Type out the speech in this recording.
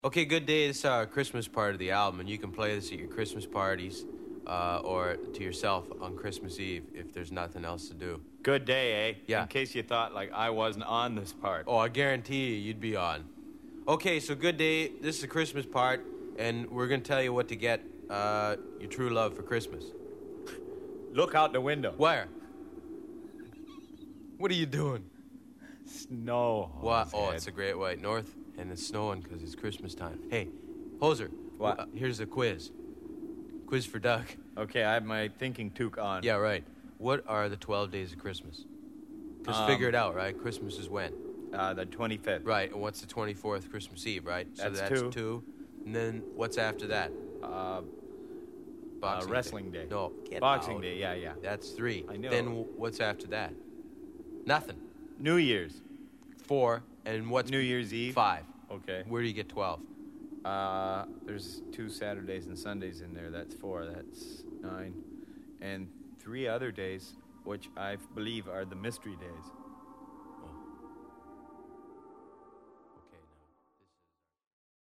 Okay, Good Day is our Christmas part of the album, and you can play this at your Christmas parties or to yourself on Christmas Eve if there's nothing else to do. Good Day, eh? Yeah. In case you thought, like, I wasn't on this part. Oh, I guarantee you'd be on. Okay, so Good Day, this is the Christmas part, and we're going to tell you what to get your true love for Christmas. Look out the window. Where? What are you doing? Snow. What? Oh, it's the Great White North, and it's snowing because it's Christmas time. Hey, Hoser. What? Here's a quiz. Quiz for Doug. Okay, I have my thinking toque on. Yeah, right. What are the 12 days of Christmas? Just figure it out, right? Christmas is when? The 25th. Right, and what's the 24th? Christmas Eve, right? So That's two. And then what's after that? Boxing Wrestling Day. No, Boxing out. Day, yeah. That's 3. I know. Then what's after that? Nothing. New Year's. 4. And what's New Year's Eve. 5. Okay. Where do you get 12? There's 2 Saturdays and Sundays in there. That's 4. That's 9. And 3 other days, which I believe are the mystery days.